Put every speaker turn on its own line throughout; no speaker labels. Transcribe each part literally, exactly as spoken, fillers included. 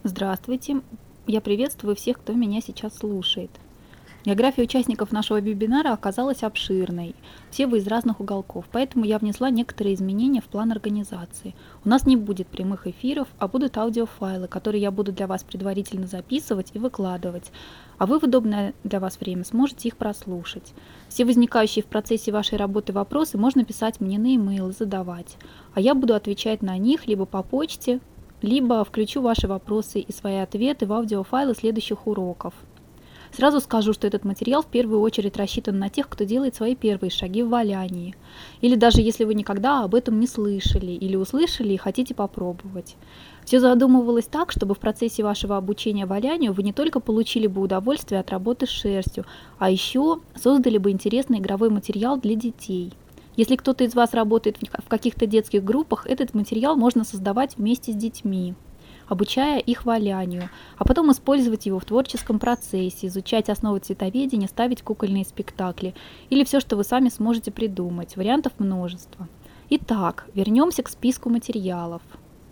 Здравствуйте! Я приветствую всех, кто меня сейчас слушает. География участников нашего вебинара оказалась обширной. Все вы из разных уголков, поэтому я внесла некоторые изменения в план организации. У нас не будет прямых эфиров, а будут аудиофайлы, которые я буду для вас предварительно записывать и выкладывать. А вы в удобное для вас время сможете их прослушать. Все возникающие в процессе вашей работы вопросы можно писать мне на e-mail и задавать. А я буду отвечать на них либо по почте, либо включу ваши вопросы и свои ответы в аудиофайлы следующих уроков. Сразу скажу, что этот материал в первую очередь рассчитан на тех, кто делает свои первые шаги в валянии. Или даже если вы никогда об этом не слышали или услышали и хотите попробовать. Все задумывалось так, чтобы в процессе вашего обучения валянию вы не только получили бы удовольствие от работы с шерстью, а еще создали бы интересный игровой материал для детей. Если кто-то из вас работает в каких-то детских группах, этот материал можно создавать вместе с детьми, обучая их валянию, а потом использовать его в творческом процессе, изучать основы цветоведения, ставить кукольные спектакли или все, что вы сами сможете придумать. Вариантов множество. Итак, вернемся к списку материалов.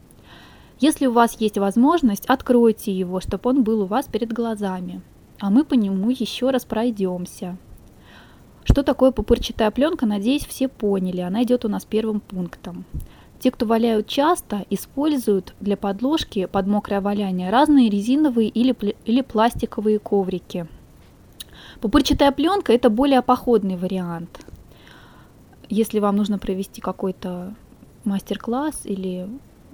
Если у вас есть возможность, откройте его, чтобы он был у вас перед глазами, а мы по нему еще раз пройдемся. Что такое пупырчатая пленка, надеюсь, все поняли, она идет у нас первым пунктом. Те, кто валяют часто, используют для подложки под мокрое валяние разные резиновые или, или пластиковые коврики. Пупырчатая пленка – это более походный вариант. Если вам нужно провести какой-то мастер-класс или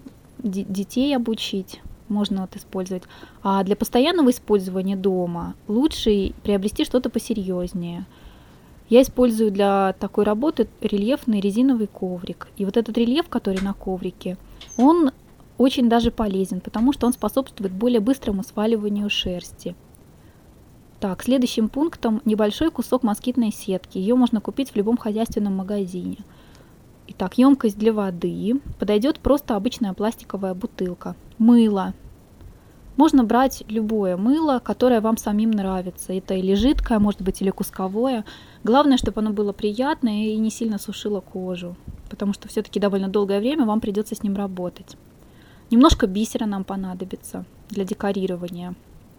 детей обучить, можно вот использовать. А для постоянного использования дома лучше приобрести что-то посерьезнее. Я использую для такой работы рельефный резиновый коврик. И вот этот рельеф, который на коврике, он очень даже полезен, потому что он способствует более быстрому сваливанию шерсти. Так, следующим пунктом небольшой кусок москитной сетки. Ее можно купить в любом хозяйственном магазине. Итак, емкость для воды. Подойдет просто обычная пластиковая бутылка. Мыло. Можно брать любое мыло, которое вам самим нравится. Это или жидкое, может быть, или кусковое. Главное, чтобы оно было приятное и не сильно сушило кожу, потому что все-таки довольно долгое время вам придется с ним работать. Немножко бисера нам понадобится для декорирования.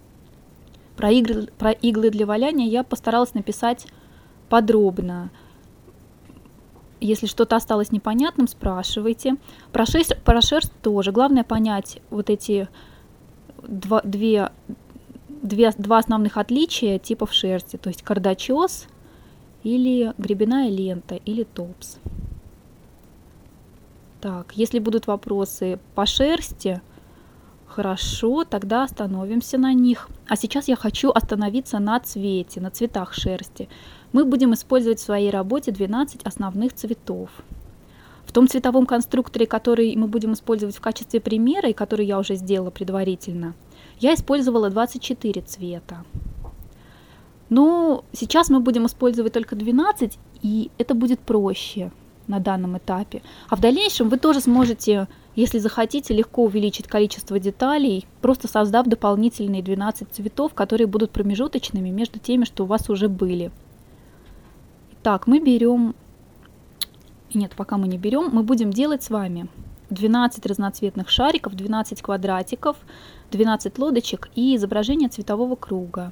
Про иглы, про иглы для валяния я постаралась написать подробно. Если что-то осталось непонятным, спрашивайте. Про шерсть, про шерсть тоже. Главное понять вот эти Два, две, две, два основных отличия типов шерсти, то есть кардачес или гребенная лента или топс. Так, если будут вопросы по шерсти, хорошо, тогда остановимся на них. А сейчас я хочу остановиться на цвете, на цветах шерсти. Мы будем использовать в своей работе двенадцать основных цветов. В том цветовом конструкторе, который мы будем использовать в качестве примера, и который я уже сделала предварительно, я использовала двадцать четыре цвета. Но сейчас мы будем использовать только двенадцать, и это будет проще на данном этапе. А в дальнейшем вы тоже сможете, если захотите, легко увеличить количество деталей, просто создав дополнительные двенадцать цветов, которые будут промежуточными между теми, что у вас уже были. Итак, мы берем... Нет, пока мы не берем, мы будем делать с вами двенадцать разноцветных шариков, двенадцать квадратиков, двенадцать лодочек и изображение цветового круга,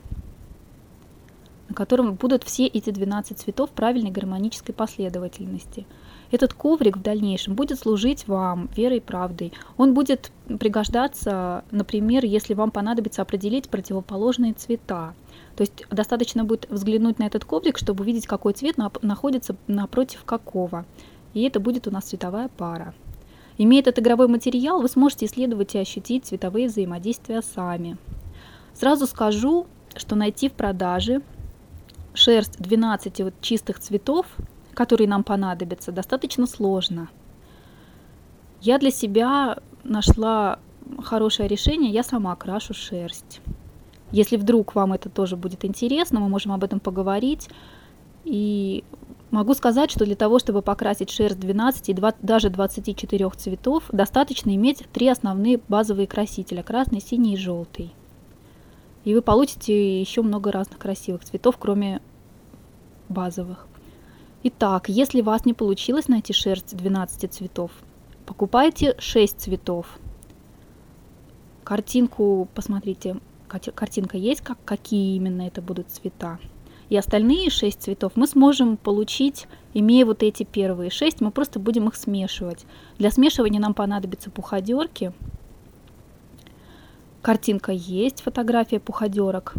на котором будут все эти двенадцать цветов правильной гармонической последовательности. Этот коврик в дальнейшем будет служить вам верой и правдой. Он будет пригождаться, например, если вам понадобится определить противоположные цвета. То есть достаточно будет взглянуть на этот коврик, чтобы увидеть, какой цвет находится напротив какого. И это будет у нас цветовая пара. Имея этот игровой материал, вы сможете исследовать и ощутить цветовые взаимодействия сами. Сразу скажу, что найти в продаже шерсть двенадцати вот чистых цветов, которые нам понадобятся, достаточно сложно. Я для себя нашла хорошее решение, я сама крашу шерсть. Если вдруг вам это тоже будет интересно, мы можем об этом поговорить. И могу сказать, что для того, чтобы покрасить шерсть двенадцати и даже двадцати четырёх цветов, достаточно иметь три основные базовые красителя – красный, синий и желтый. И вы получите еще много разных красивых цветов, кроме базовых. Итак, если у вас не получилось найти шерсть двенадцати цветов, покупайте шесть цветов. Картинку, посмотрите, кати- картинка есть, как, какие именно это будут цвета. И остальные шесть цветов мы сможем получить, имея вот эти первые шесть, мы просто будем их смешивать. Для смешивания нам понадобятся пуходерки. Картинка есть, фотография пуходерок.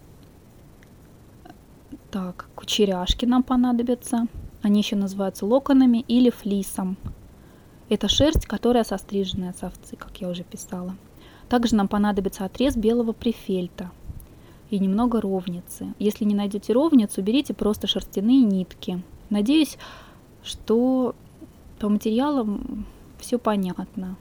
Так, кучеряшки нам понадобятся. Они еще называются локонами или флисом. Это шерсть, которая состриженная с овцы, как я уже писала. Также нам понадобится отрез белого префельта и немного ровницы. Если не найдете ровницу, берите просто шерстяные нитки. Надеюсь, что по материалам все понятно.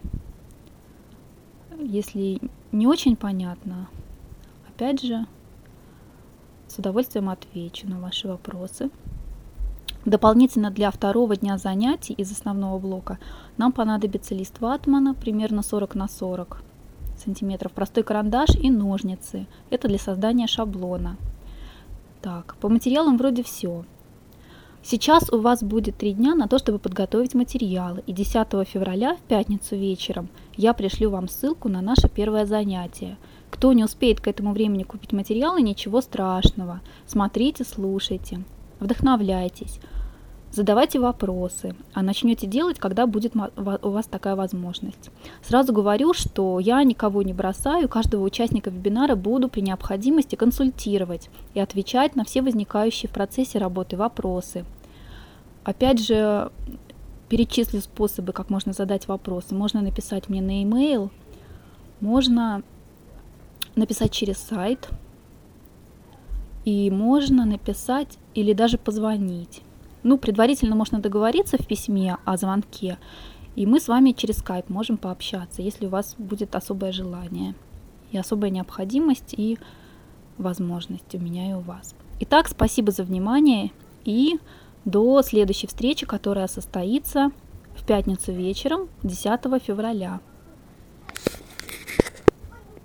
Если не очень понятно, опять же, с удовольствием отвечу на ваши вопросы. Дополнительно для второго дня занятий из основного блока нам понадобится лист ватмана примерно сорок на сорок сантиметров, простой карандаш и ножницы. Это для создания шаблона. Так, по материалам вроде все. Сейчас у вас будет три дня на то, чтобы подготовить материалы. И десятого февраля, в пятницу вечером, я пришлю вам ссылку на наше первое занятие. Кто не успеет к этому времени купить материалы, ничего страшного. Смотрите, слушайте, вдохновляйтесь, задавайте вопросы, а начнете делать, когда будет у вас такая возможность. Сразу говорю, что я никого не бросаю, каждого участника вебинара буду при необходимости консультировать и отвечать на все возникающие в процессе работы вопросы. Опять же, перечислю способы, как можно задать вопросы. Можно написать мне на e-mail, можно написать через сайт, и можно написать или даже позвонить. Ну, предварительно можно договориться в письме о звонке, и мы с вами через скайп можем пообщаться, если у вас будет особое желание и особая необходимость и возможность у меня и у вас. Итак, спасибо за внимание и до следующей встречи, которая состоится в пятницу вечером, десятого февраля.